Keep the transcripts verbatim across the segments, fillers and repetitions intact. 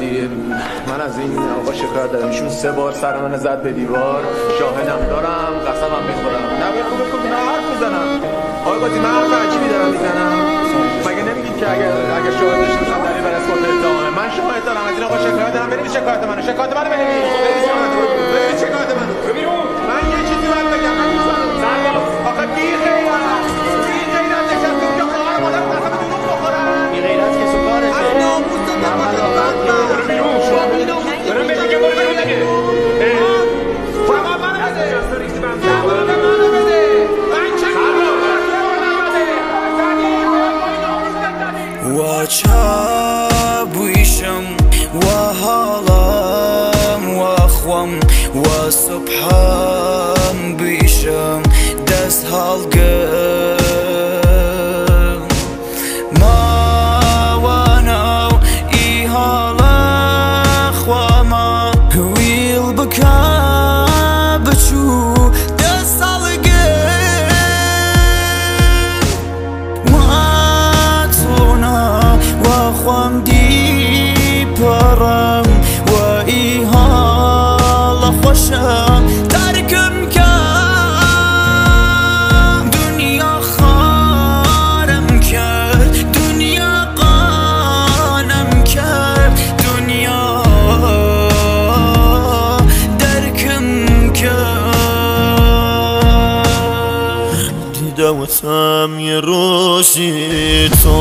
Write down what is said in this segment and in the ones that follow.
ولی من از این آقا شکایت دارم. ایشون سه بار سر من زد به دیوار، شاهدم دارم، قسمم میخورم. نه بگو بگو نه حرف میزنم. آقا قاضی من حرف عجیبی دارم میزنم. مگه نمیگید که اگر اگر شاهد داشته باشم دلیل بر اثبات اتهامه؟ من شاهد دارم، از این آقا شکایت دارم. برید شکایت منو، شکایت منو برید. برید شکایت منو. من یه چیزی باید بگم. من می‌فهمم. آخه بی غیرت. بی غیرت نشستی که خواهر مادر قسم دروغ بخورم. بی غیرت که سوکارته. از ناموس برو بیرون. برو بیرون دیگه، برو بیرون دیگه. جواب منو بده. جواب منو بده. من چه وچابویشم و حالم و خوام و صبحم بیشم دست حالگم ما وانو ای حالا خواما ویل بکا بچو دست حالگم خوام دی پرم و ای حالا خوشم ترکم کرد دنیا خارم کرد دنیا قانم کرد دنیا درکم کرد دیدمتم یه روزی تو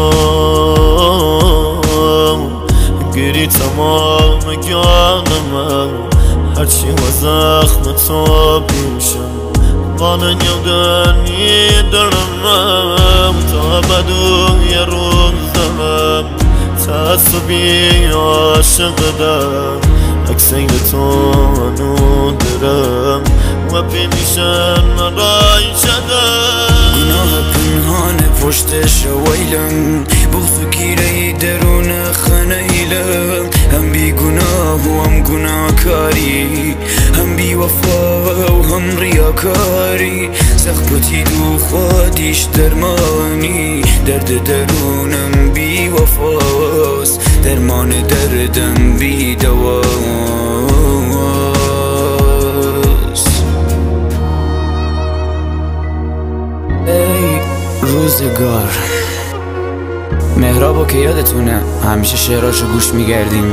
گری تمام جانم هرچی و زخم تو بیشم قانن یودنی درم تا بدو یه روزم تعصبی عاشقدم اکسین تو انو درم و بیمیشن مرای شدم گناه پنهان پشتش ویلم بغض و گیره درون خنیلم هم بی گناه و هم گناهکاری هم بی وفا و هم ریاکاری سخبتی دو خودیش درمانی درد درونم بی وفاست درمان دردم بی دواست ای روزگار مهرابو که یادتونه همیشه شعراشو گوش میگردیم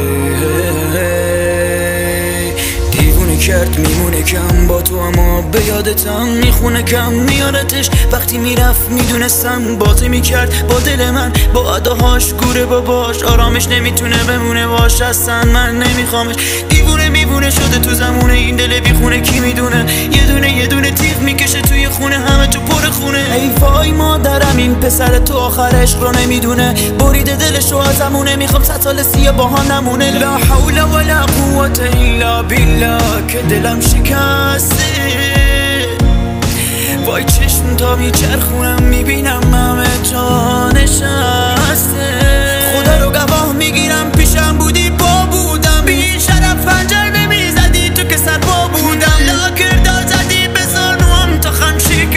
دیوونه کرد میمونه کم با تو اما به یادتم میخونه کم میارتش وقتی میرفت میدونستم باطی میکرد با دل من با اداهاش گوره باباش آرامش نمیتونه بمونه باش اصلا من نمیخوامش دیوونه میبونه شده تو زمونه این دل بیخونه کی میدونه یه دونه یه دونه تیغ میکشه توی خونه همه تو پر خونه ای وای مادرم این پسر تو آخرش رو نمیدونه بریده دلشو ازمونه میخوام صد سال سیه باها نمونه لا حول ولا قوت الا بالله که دلم شکسته وای چشم تا میچرخونم میبینم همه جا نشسته خدا رو گواه میگیرم پیشم بودی با بودم بی شرف پنجر نمیزدی تو که سر با بودم لاکر دار زدی بزار نوام تا خم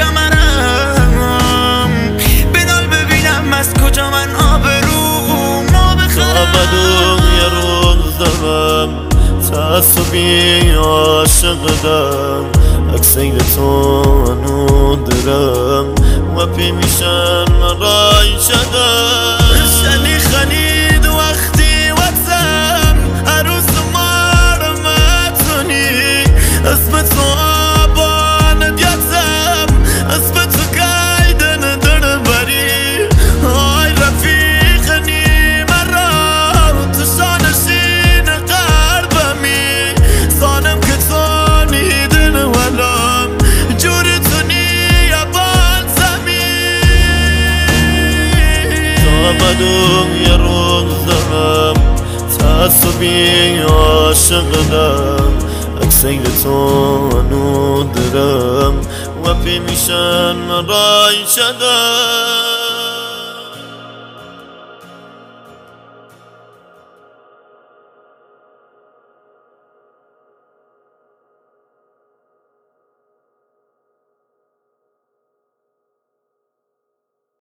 شکمرم بدال ببینم از کجا من آبروم ما بخرم بدون یه روز دارم تعصبی عاشقدم اکسین تو انو درم و پی میشن مرای شدم شنی خنید وقتی وقتم عروس مارم اتونی اسم تو آبان دیتم اسم تو قیدن در بری آی رفیقنی مرا تو شانشین قلبمی سانم که تو نیدن ولم جوری تو نیا بالزمی تا بدون یه روز دارم تعصبی عاشقدم اکسین تو انو درم و پی میشن مرای شدم